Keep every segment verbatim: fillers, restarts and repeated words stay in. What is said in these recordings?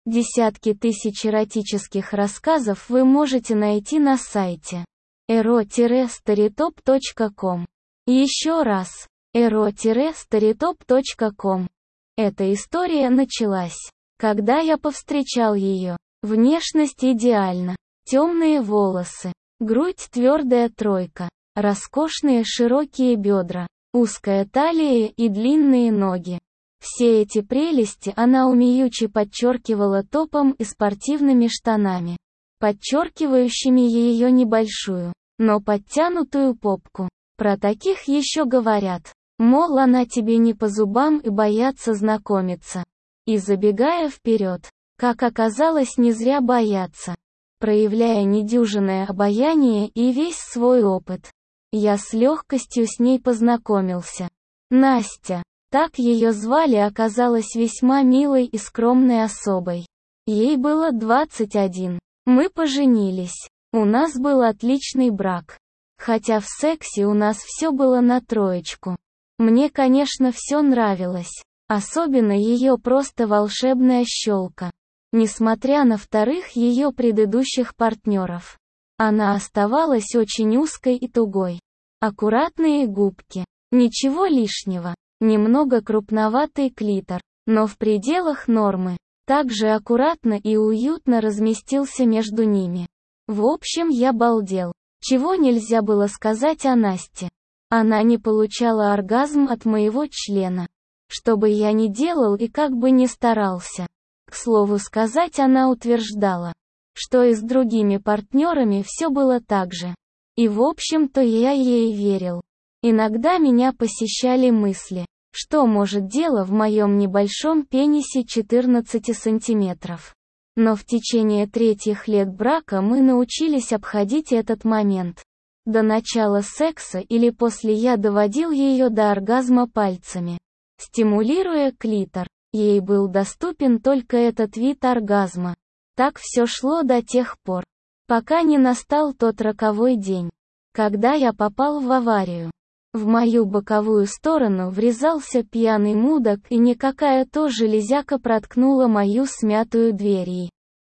Десятки тысяч эротических рассказов вы можете найти на сайте эро старитоп точка ком. Еще раз, эро старитоп точка ком. Эта история началась, когда я повстречал ее. Внешность идеальна. Темные волосы, грудь твердая тройка, роскошные широкие бедра, узкая талия и длинные ноги. Все эти прелести она умеючи подчеркивала топом и спортивными штанами, подчеркивающими ее небольшую, но подтянутую попку. Про таких еще говорят, мол, она тебе не по зубам и боятся знакомиться. И забегая вперед, как оказалось, не зря боятся. Проявляя недюжинное обаяние и весь свой опыт, я с легкостью с ней познакомился. Настя, так ее звали, оказалась весьма милой и скромной особой. Ей было двадцать один. Мы поженились. У нас был отличный брак. Хотя в сексе у нас все было на троечку. Мне, конечно, все нравилось. Особенно ее просто волшебная щелка. Несмотря на вторых ее предыдущих партнеров. Она оставалась очень узкой и тугой. Аккуратные губки. Ничего лишнего. Немного крупноватый клитор, но в пределах нормы. Также аккуратно и уютно разместился между ними. В общем, я балдел. Чего нельзя было сказать о Насте. Она не получала оргазм от моего члена. Что бы я ни делал и как бы ни старался. К слову сказать, она утверждала, что и с другими партнерами все было так же. И в общем-то я ей верил. Иногда меня посещали мысли, что может дело в моем небольшом пенисе четырнадцати сантиметров. Но в течение третьих лет брака мы научились обходить этот момент. До начала секса или после я доводил ее до оргазма пальцами, стимулируя клитор. Ей был доступен только этот вид оргазма. Так все шло до тех пор, пока не настал тот роковой день, когда я попал в аварию. В мою боковую сторону врезался пьяный мудак, и никакая то железяка проткнула мою смятую дверь и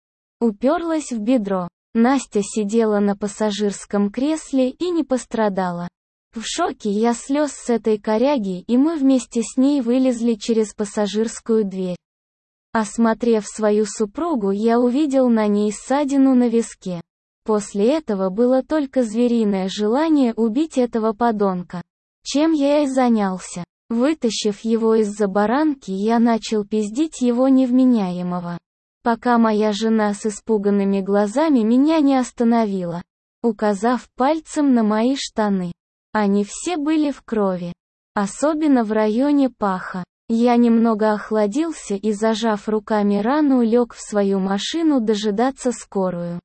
уперлась в бедро. Настя сидела на пассажирском кресле и не пострадала. В шоке я слез с этой коряги, и мы вместе с ней вылезли через пассажирскую дверь. Осмотрев свою супругу, я увидел на ней ссадину на виске. После этого было только звериное желание убить этого подонка. Чем я и занялся. Вытащив его из-за баранки, я начал пиздить его невменяемого. Пока моя жена с испуганными глазами меня не остановила, указав пальцем на мои штаны. Они все были в крови. Особенно в районе паха. Я немного охладился и, зажав руками рану, лег в свою машину дожидаться скорую.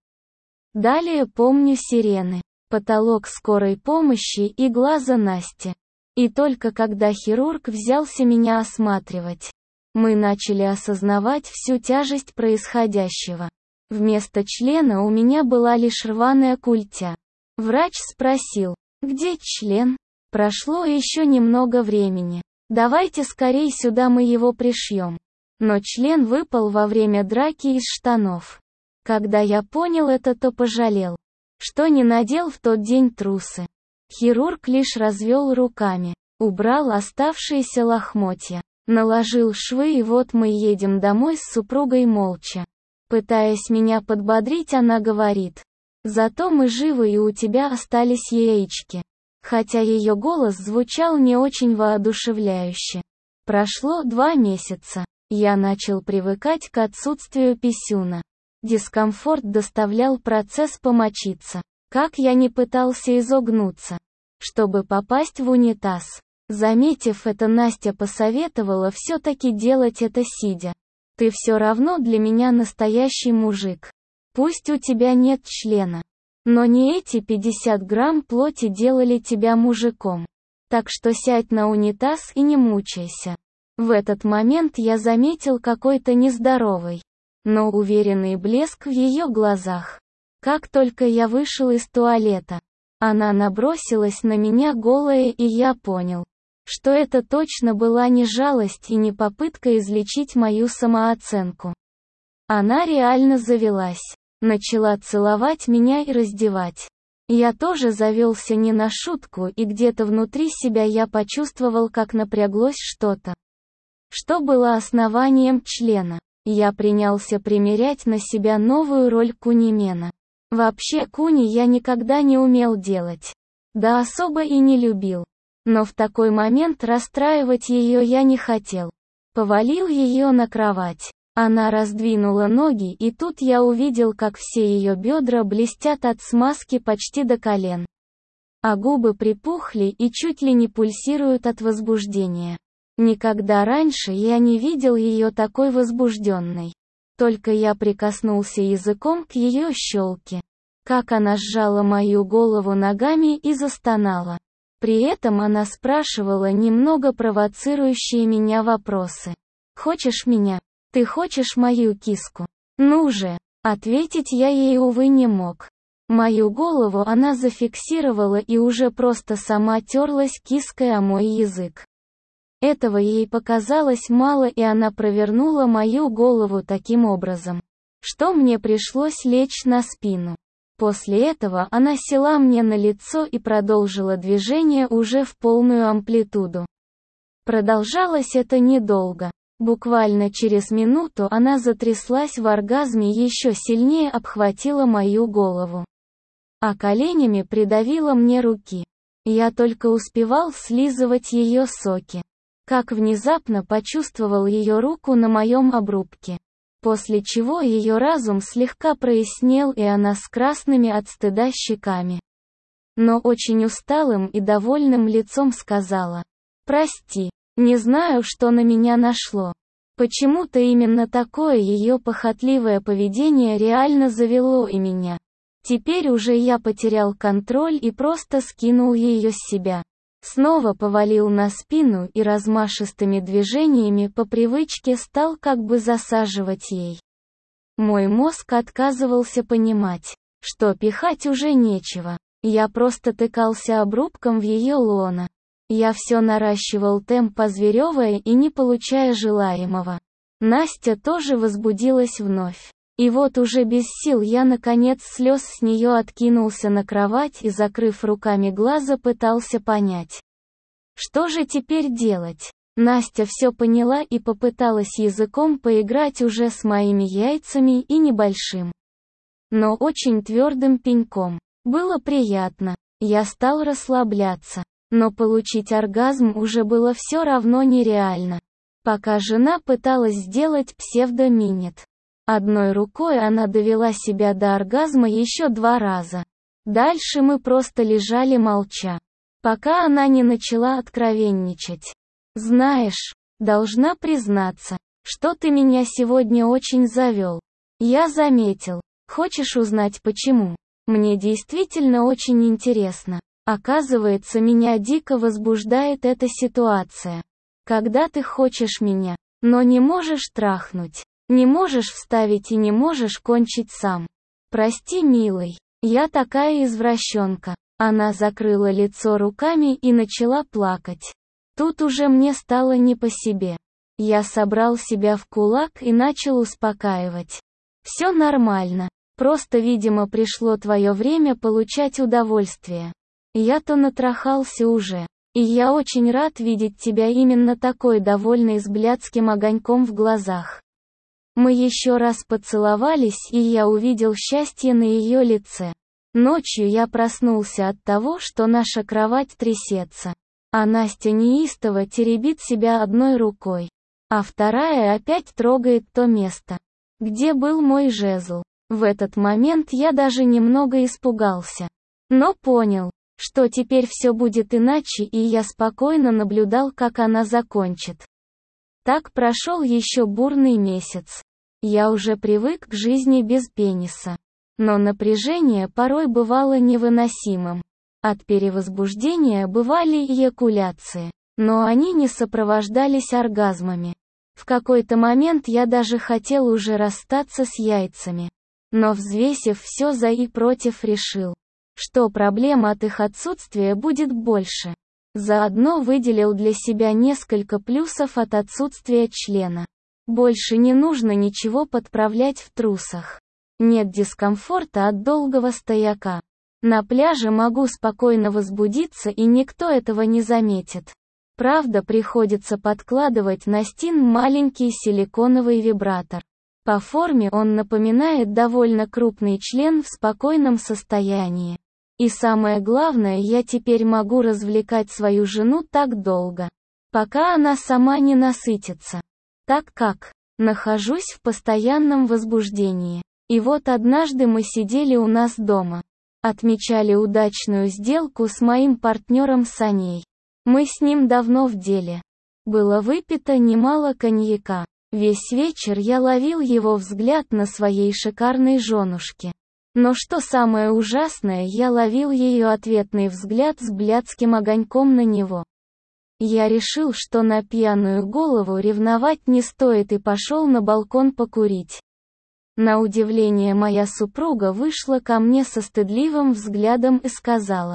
Далее помню сирены, потолок скорой помощи и глаза Насти. И только когда хирург взялся меня осматривать, мы начали осознавать всю тяжесть происходящего. Вместо члена у меня была лишь рваная культя. Врач спросил, где член? Прошло еще немного времени. Давайте скорей сюда, мы его пришьем. Но член выпал во время драки из штанов. Когда я понял это, то пожалел, что не надел в тот день трусы. Хирург лишь развел руками, убрал оставшиеся лохмотья, наложил швы, и вот мы едем домой с супругой молча. Пытаясь меня подбодрить, она говорит, зато мы живы и у тебя остались яички. Хотя ее голос звучал не очень воодушевляюще. Прошло два месяца. Я начал привыкать к отсутствию писюна. Дискомфорт доставлял процесс помочиться. Как я не пытался изогнуться, чтобы попасть в унитаз. Заметив это, Настя посоветовала все-таки делать это сидя. Ты все равно для меня настоящий мужик. Пусть у тебя нет члена. Но не эти пятьдесят грамм плоти делали тебя мужиком. Так что сядь на унитаз и не мучайся. В этот момент я заметил какой-то нездоровый, но уверенный блеск в ее глазах. Как только я вышел из туалета, она набросилась на меня голая, и я понял, что это точно была не жалость и не попытка излечить мою самооценку. Она реально завелась. Начала целовать меня и раздевать. Я тоже завелся не на шутку, и где-то внутри себя я почувствовал, как напряглось что-то, что было основанием члена. Я принялся примерять на себя новую роль кунимена. Вообще куни я никогда не умел делать. Да особо и не любил. Но в такой момент расстраивать ее я не хотел. Повалил ее на кровать. Она раздвинула ноги, и тут я увидел, как все ее бедра блестят от смазки почти до колен. А губы припухли и чуть ли не пульсируют от возбуждения. Никогда раньше я не видел ее такой возбужденной. Только я прикоснулся языком к ее щелке. Как она сжала мою голову ногами и застонала. При этом она спрашивала немного провоцирующие меня вопросы. «Хочешь меня? Ты хочешь мою киску? Ну же!» Ответить я ей, увы, не мог. Мою голову она зафиксировала и уже просто сама терлась киской о мой язык. Этого ей показалось мало, и она провернула мою голову таким образом, что мне пришлось лечь на спину. После этого она села мне на лицо и продолжила движение уже в полную амплитуду. Продолжалось это недолго. Буквально через минуту она затряслась в оргазме, еще сильнее обхватила мою голову, а коленями придавила мне руки. Я только успевал слизывать ее соки, как внезапно почувствовал ее руку на моем обрубке. После чего ее разум слегка прояснел, и она с красными от стыда щеками, но очень усталым и довольным лицом сказала: «Прости, не знаю, что на меня нашло». Почему-то именно такое ее похотливое поведение реально завело и меня. Теперь уже я потерял контроль и просто скинул ее с себя. Снова повалил на спину и размашистыми движениями по привычке стал как бы засаживать ей. Мой мозг отказывался понимать, что пихать уже нечего. Я просто тыкался обрубком в ее лоно. Я все наращивал темп, позверевая и не получая желаемого. Настя тоже возбудилась вновь. И вот уже без сил я наконец слез с нее откинулся на кровать и, закрыв руками глаза, пытался понять, что же теперь делать. Настя все поняла и попыталась языком поиграть уже с моими яйцами и небольшим, но очень твердым пеньком. Было приятно. Я стал расслабляться. Но получить оргазм уже было все равно нереально. Пока жена пыталась сделать псевдоминет. Одной рукой она довела себя до оргазма еще два раза. Дальше мы просто лежали молча, пока она не начала откровенничать. «Знаешь, должна признаться, что ты меня сегодня очень завел. Я заметил. Хочешь узнать почему? Мне действительно очень интересно. Оказывается, меня дико возбуждает эта ситуация. Когда ты хочешь меня, но не можешь трахнуть, не можешь вставить и не можешь кончить сам. Прости, милый, я такая извращенка». Она закрыла лицо руками и начала плакать. Тут уже мне стало не по себе. Я собрал себя в кулак и начал успокаивать. «Все нормально. Просто, видимо, пришло твое время получать удовольствие. Я-то натрахался уже. И я очень рад видеть тебя именно такой довольной, с блядским огоньком в глазах». Мы еще раз поцеловались, и я увидел счастье на ее лице. Ночью я проснулся от того, что наша кровать трясется, а Настя неистово теребит себя одной рукой, а вторая опять трогает то место, где был мой жезл. В этот момент я даже немного испугался, но понял, что теперь все будет иначе, и я спокойно наблюдал, как она закончит. Так прошел еще бурный месяц. Я уже привык к жизни без пениса. Но напряжение порой бывало невыносимым. От перевозбуждения бывали эякуляции, но они не сопровождались оргазмами. В какой-то момент я даже хотел уже расстаться с яйцами. Но, взвесив все за и против, решил, что проблем от их отсутствия будет больше. Заодно выделил для себя несколько плюсов от отсутствия члена. Больше не нужно ничего подправлять в трусах. Нет дискомфорта от долгого стояка. На пляже могу спокойно возбудиться, и никто этого не заметит. Правда, приходится подкладывать на стин маленький силиконовый вибратор. По форме он напоминает довольно крупный член в спокойном состоянии. И самое главное, я теперь могу развлекать свою жену так долго, пока она сама не насытится. Так как нахожусь в постоянном возбуждении. И вот однажды мы сидели у нас дома. Отмечали удачную сделку с моим партнером Саней. Мы с ним давно в деле. Было выпито немало коньяка. Весь вечер я ловил его взгляд на своей шикарной женушке. Но что самое ужасное, я ловил ее ответный взгляд с блядским огоньком на него. Я решил, что на пьяную голову ревновать не стоит, и пошел на балкон покурить. На удивление, моя супруга вышла ко мне со стыдливым взглядом и сказала: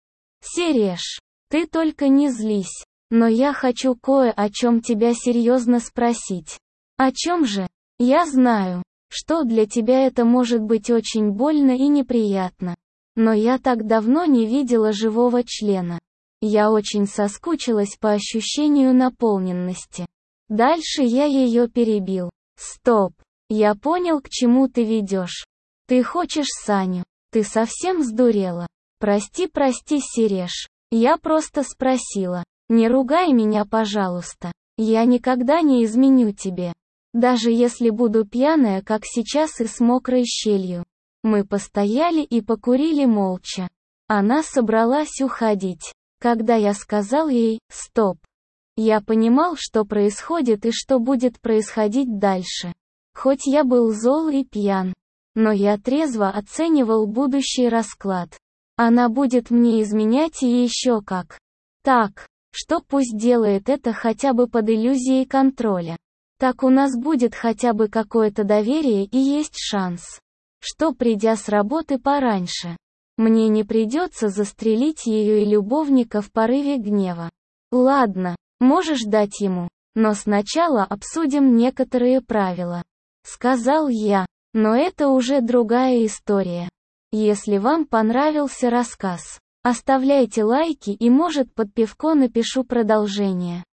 «Сереж, ты только не злись, но я хочу кое о чем тебя серьезно спросить». «О чем же? Я знаю, что для тебя это может быть очень больно и неприятно. Но я так давно не видела живого члена. Я очень соскучилась по ощущению наполненности». Дальше я ее перебил. «Стоп. Я понял, к чему ты ведешь. Ты хочешь Саню. Ты совсем сдурела. Прости, прости, Сереж. Я просто спросила. Не ругай меня, пожалуйста. Я никогда не изменю тебе. Даже если буду пьяная, как сейчас, и с мокрой щелью». Мы постояли и покурили молча. Она собралась уходить. Когда я сказал ей «стоп», я понимал, что происходит и что будет происходить дальше. Хоть я был зол и пьян, но я трезво оценивал будущий расклад. Она будет мне изменять, и еще как. Так, что пусть делает это хотя бы под иллюзией контроля. Так у нас будет хотя бы какое-то доверие и есть шанс, что, придя с работы пораньше, мне не придется застрелить ее и любовника в порыве гнева. Ладно, можешь дать ему, но сначала обсудим некоторые правила. Сказал я, но это уже другая история. Если вам понравился рассказ, оставляйте лайки, и, может, под пивко напишу продолжение.